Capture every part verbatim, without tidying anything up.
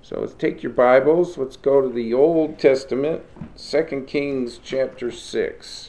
So let's take your Bibles. Let's go to the Old Testament, Second Kings chapter six.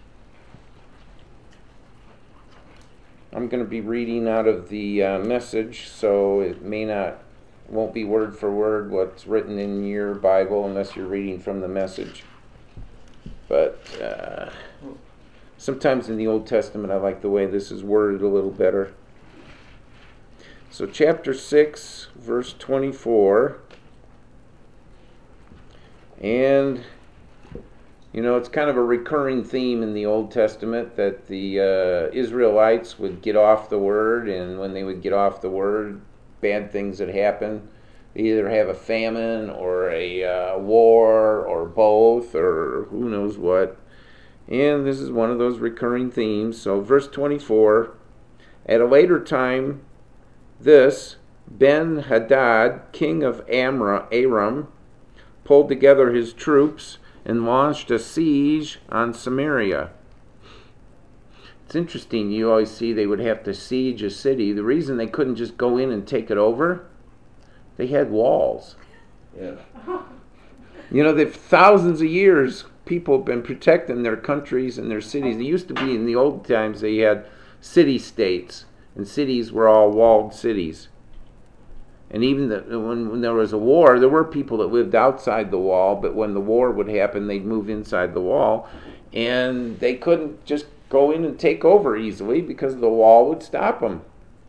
I'm going to be reading out of the uh, Message, so it may not, won't be word for word what's written in your Bible unless you're reading from the Message. But uh, sometimes in the Old Testament I like the way this is worded a little better. So chapter six, verse twenty-four, and you know, it's kind of a recurring theme in the Old Testament that the uh, Israelites would get off the word, and when they would get off the word, bad things would happen. They either have a famine or a uh, war or both or who knows what. And this is one of those recurring themes. So verse twenty-four, at a later time, this Ben-Hadad, king of Amra, Aram, pulled together his troops and launched a siege on Samaria. It's interesting, you always see they would have to siege a city. The reason they couldn't just go in and take it over, they had walls. Yeah. You know, they've thousands of years, people have been protecting their countries and their cities. They used to be, in the old times, they had city-states. And cities were all walled cities. And even the, when, when there was a war, there were people that lived outside the wall, but when the war would happen, they'd move inside the wall. And they couldn't just go in and take over easily because the wall would stop them.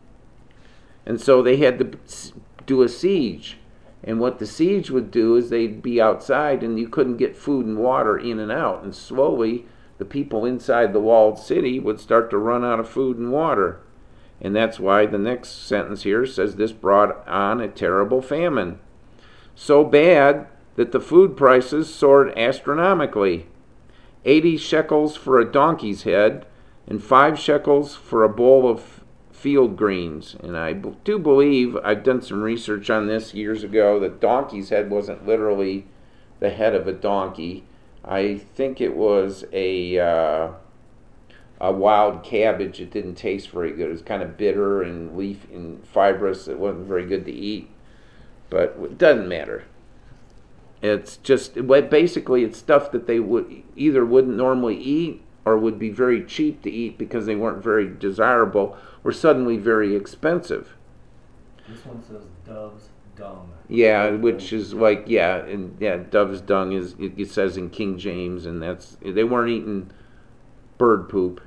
And so they had to do a siege. And what the siege would do is they'd be outside and you couldn't get food and water in and out. And slowly, the people inside the walled city would start to run out of food and water. And that's why the next sentence here says this brought on a terrible famine. So bad that the food prices soared astronomically. eighty shekels for a donkey's head and five shekels for a bowl of field greens. And I do believe, I've done some research on this years ago, that donkey's head wasn't literally the head of a donkey. I think it was a... Uh, a wild cabbage. It didn't taste very good. It was kind of bitter and leaf and fibrous. It wasn't very good to eat, but it doesn't matter. It's just, basically it's stuff that they would either wouldn't normally eat or would be very cheap to eat because they weren't very desirable or suddenly very expensive. This one says dove's dung. Yeah, which is like, yeah, and yeah, dove's dung is, it, it says in King James, and that's, they weren't eating bird poop.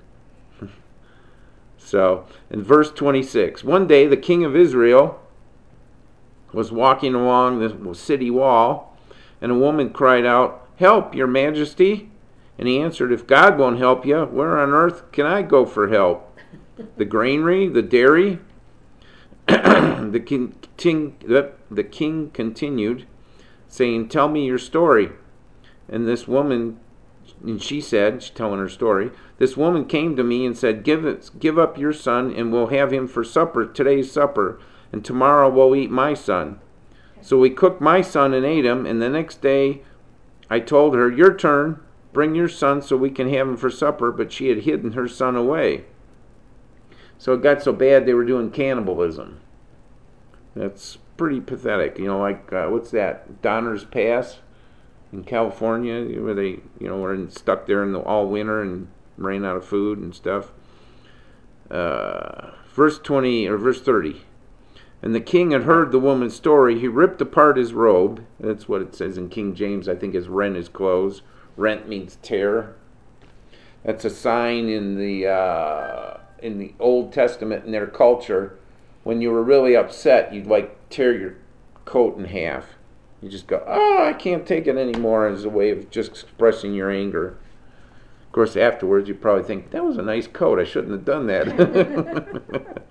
So, in verse twenty-six, one day the king of Israel was walking along the city wall, and a woman cried out, "Help, your majesty!" And he answered, "If God won't help you, where on earth can I go for help? The granary, the dairy?" the, king, king, the, the king continued, saying, "Tell me your story." And this woman And she said, she's telling her story, "This woman came to me and said, give it, give up your son and we'll have him for supper, today's supper, and tomorrow we'll eat my son." So we cooked my son and ate him, and the next day I told her, "Your turn, bring your son so we can have him for supper," but she had hidden her son away. So it got so bad they were doing cannibalism. That's pretty pathetic. You know, like, uh, what's that, Donner's Pass? In California, where they, you know, were stuck there in the, all winter and ran out of food and stuff. Uh, verse twenty or verse thirty. And the king had heard the woman's story. He ripped apart his robe. That's what it says in King James. I think is rent his clothes. Rent means tear. That's a sign in the uh, in the Old Testament in their culture. When you were really upset, you'd like tear your coat in half. You just go, "Oh, I can't take it anymore," as a way of just expressing your anger. Of course, afterwards, you probably think, "That was a nice coat. I shouldn't have done that."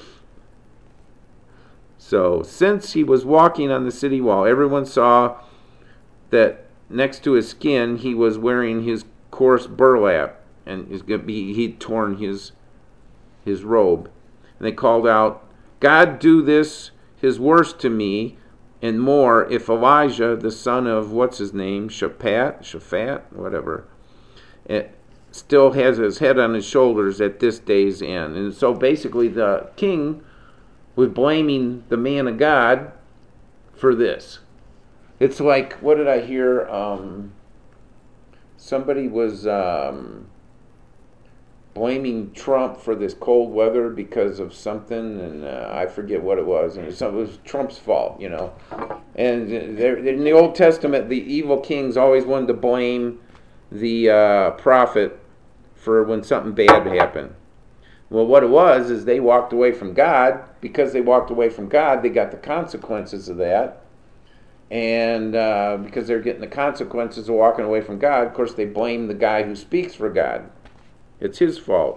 So, since he was walking on the city wall, everyone saw that next to his skin, he was wearing his coarse burlap, and he'd torn his, his robe. And they called out, "God do this, his worst to me, and more, if Elijah, the son of, what's his name, Shaphat, Shaphat, whatever, it still has his head on his shoulders at this day's end." And so basically the king was blaming the man of God for this. It's like, what did I hear? Um, somebody was um, blaming Trump for this cold weather because of something, and uh, I forget what it was. And it was, it was Trump's fault, you know. And there, in the Old Testament, the evil kings always wanted to blame the uh, prophet for when something bad happened. Well, what it was is they walked away from God. Because they walked away from God, they got the consequences of that. And uh, because they're getting the consequences of walking away from God, of course, they blame the guy who speaks for God. It's his fault.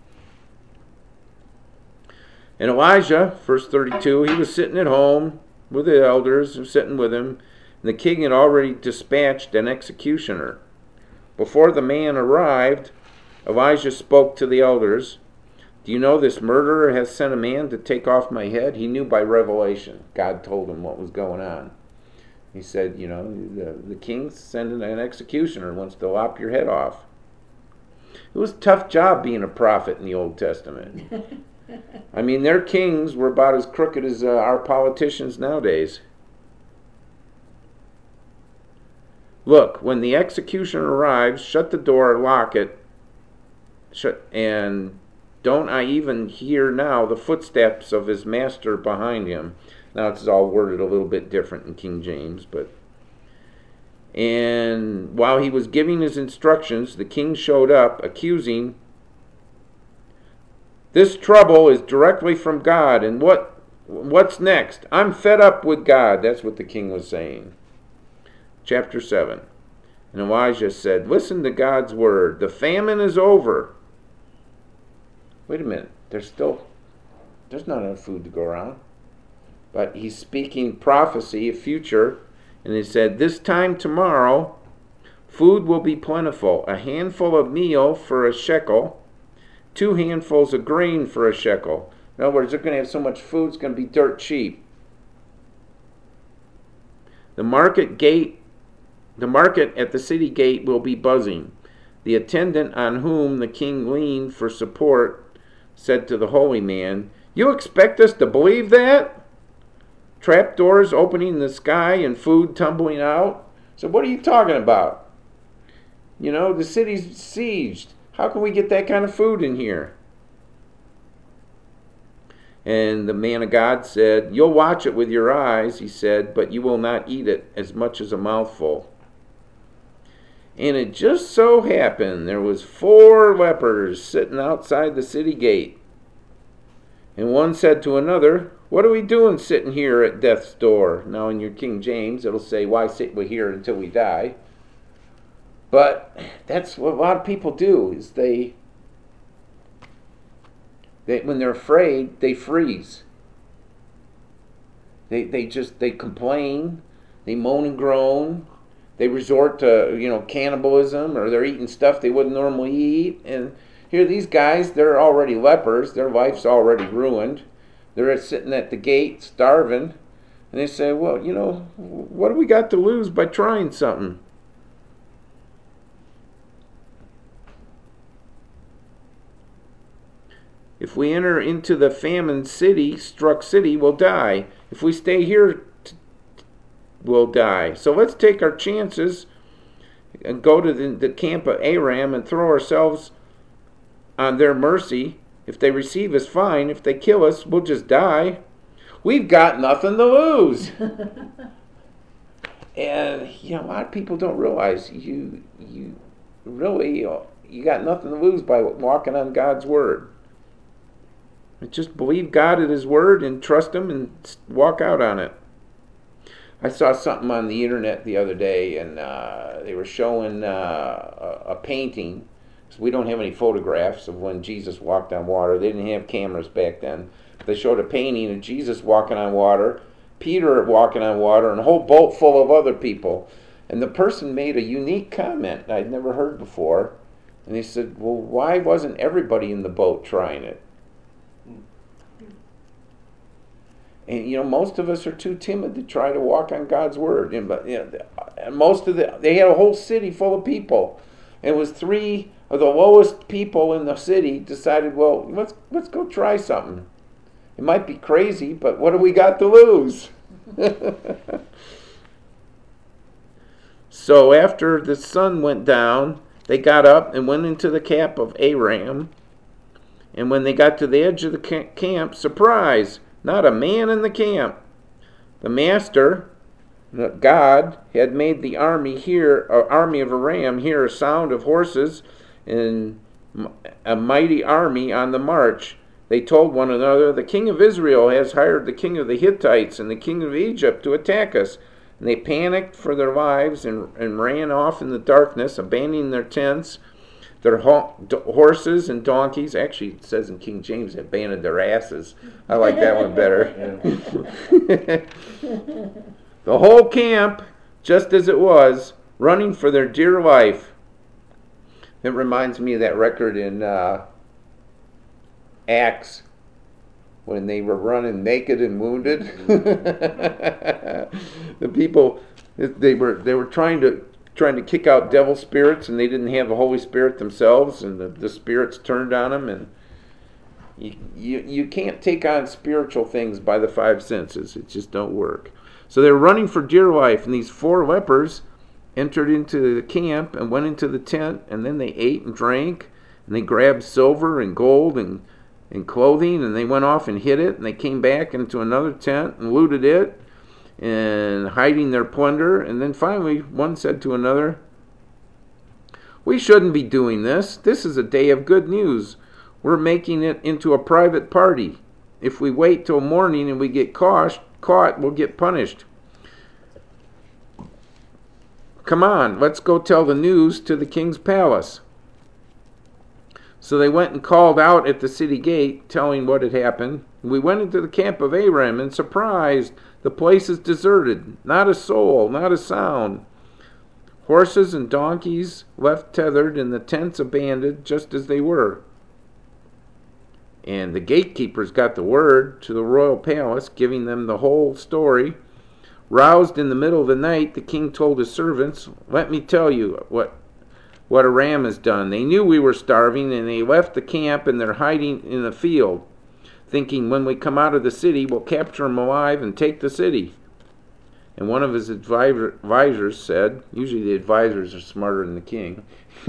And Elijah, verse thirty-two, he was sitting at home with the elders, sitting with him, and the king had already dispatched an executioner. Before the man arrived, Elijah spoke to the elders. Do you know this murderer has sent a man to take off my head? He knew by revelation. God told him what was going on. He said, you know, the, the king's sending an executioner, wants to lop your head off. It was a tough job being a prophet in the Old Testament. I mean, their kings were about as crooked as uh, our politicians nowadays. Look, when the executioner arrives, shut the door, lock it, shut, and don't I even hear now the footsteps of his master behind him. Now it's all worded a little bit different in King James, but and while he was giving his instructions, the king showed up, accusing, this trouble is directly from God, and what what's next? I'm fed up with God. That's what the king was saying. Chapter seven. And Elijah said, listen to God's word. The famine is over. Wait a minute. There's still, there's not enough food to go around. But he's speaking prophecy, a future, and he said, this time tomorrow, food will be plentiful. A handful of meal for a shekel, two handfuls of grain for a shekel. In other words, they're going to have so much food, it's going to be dirt cheap. The market gate, the market at the city gate will be buzzing. The attendant on whom the king leaned for support said to the holy man, you expect us to believe that? Trapdoors opening in the sky and food tumbling out? So what are you talking about? You know, the city's besieged. How can we get that kind of food in here? And the man of God said, you'll watch it with your eyes, he said, but you will not eat it as much as a mouthful. And it just so happened there was four lepers sitting outside the city gate. And one said to another, what are we doing sitting here at death's door? Now in your King James, it'll say, why sit we here until we die? But that's what a lot of people do, is they, they when they're afraid, they freeze. They they just, they complain, they moan and groan, they resort to, you know, cannibalism, or they're eating stuff they wouldn't normally eat. And here these guys, they're already lepers, their life's already ruined. They're sitting at the gate starving, and they say, well, you know, what do we got to lose by trying something? If we enter into the famine city, struck city, we'll die. If we stay here, t- we'll die. So let's take our chances and go to the, the camp of Aram and throw ourselves on their mercy. If they receive us, fine. If they kill us, we'll just die. We've got nothing to lose. And, you know, a lot of people don't realize you you really, you got nothing to lose by walking on God's word. Just believe God at his word and trust him and walk out on it. I saw something on the internet the other day, and uh, they were showing uh, a, a painting. So we don't have any photographs of when Jesus walked on water. They didn't have cameras back then. They showed a painting of Jesus walking on water, Peter walking on water, and a whole boat full of other people. And the person made a unique comment I'd never heard before. And they said, well, why wasn't everybody in the boat trying it? And, you know, most of us are too timid to try to walk on God's word. And, but, you know, most of the, they had a whole city full of people. And it was three of the lowest people in the city decided, well, let's let's go try something. It might be crazy, but what do we got to lose? So after the sun went down, they got up and went into the camp of Aram. And when they got to the edge of the camp, surprise, not a man in the camp. The master, God, had made the army hear, uh, army of Aram hear a sound of horses and a mighty army on the march. They told one another, the king of Israel has hired the king of the Hittites and the king of Egypt to attack us. And they panicked for their lives and, and ran off in the darkness, abandoning their tents, their ho- horses and donkeys. Actually, it says in King James, they abandoned their asses. I like that one better. The whole camp, just as it was, running for their dear life. It reminds me of that record in uh, Acts, when they were running naked and wounded. The people, they were they were trying to trying to kick out devil spirits, and they didn't have the Holy Spirit themselves, and the, the spirits turned on them, and you, you you can't take on spiritual things by the five senses. It just don't work. So they were running for dear life, and these four lepers entered into the camp and went into the tent, and then they ate and drank, and they grabbed silver and gold and and clothing, and they went off and hid it, and they came back into another tent and looted it, and hiding their plunder. And then finally one said to another, we shouldn't be doing this. This is a day of good news. We're making it into a private party. If we wait till morning and we get caught, caught, we'll get punished. Come on, let's go tell the news to the king's palace. So they went and called out at the city gate, telling what had happened. We went into the camp of Aram, and surprised, the place is deserted. Not a soul, not a sound. Horses and donkeys left tethered, and the tents abandoned just as they were. And the gatekeepers got the word to the royal palace, giving them the whole story. Roused in the middle of the night, the king told his servants, let me tell you what what Aram has done. They knew we were starving, and they left the camp, and they're hiding in the field, thinking when we come out of the city, we'll capture them alive and take the city. And one of his advisors said, usually the advisors are smarter than the king.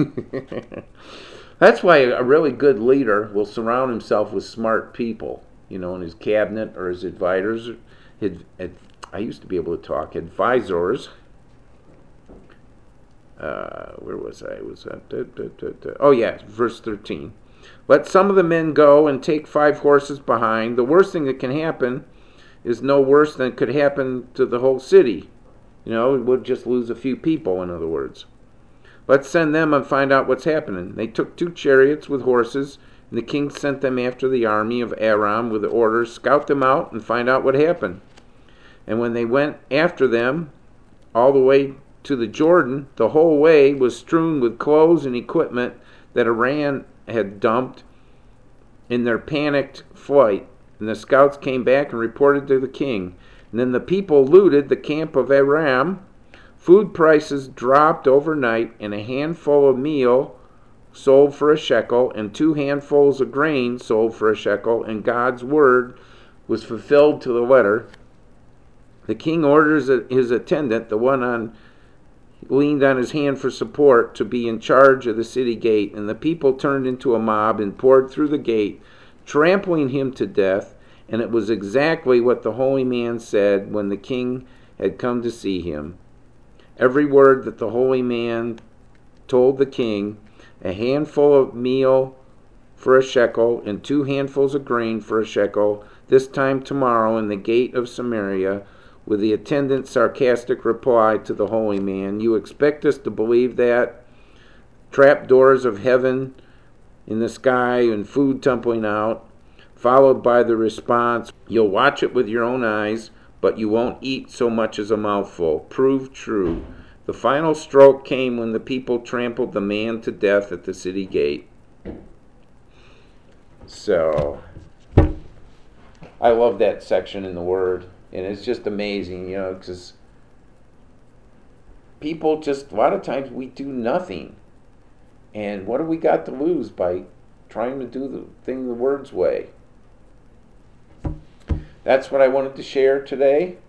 That's why a really good leader will surround himself with smart people, you know, in his cabinet or his advisors. His, I used to be able to talk, advisors. Uh, where was I? Was that? Da, da, da, da. Oh, yeah, verse thirteen. Let some of the men go and take five horses behind. The worst thing that can happen is no worse than could happen to the whole city. You know, we'll just lose a few people, in other words. Let's send them and find out what's happening. They took two chariots with horses, and the king sent them after the army of Aram with the orders, scout them out and find out what happened. And when they went after them all the way to the Jordan, the whole way was strewn with clothes and equipment that Aram had dumped in their panicked flight. And the scouts came back and reported to the king. And then the people looted the camp of Aram. Food prices dropped overnight, and a handful of meal sold for a shekel, and two handfuls of grain sold for a shekel, and God's word was fulfilled to the letter. The king orders his attendant, the one on leaned on his hand for support, to be in charge of the city gate, and the people turned into a mob and poured through the gate, trampling him to death. And it was exactly what the holy man said when the king had come to see him. Every word that the holy man told the king, a handful of meal for a shekel and two handfuls of grain for a shekel, this time tomorrow in the gate of Samaria, with the attendant's sarcastic reply to the holy man, you expect us to believe that? Trapdoors of heaven in the sky and food tumbling out, followed by the response, you'll watch it with your own eyes, but you won't eat so much as a mouthful. Prove true. The final stroke came when the people trampled the man to death at the city gate. So, I love that section in the Word. And it's just amazing, you know, because people just, a lot of times we do nothing. And what do we got to lose by trying to do the thing the Word's way? That's what I wanted to share today.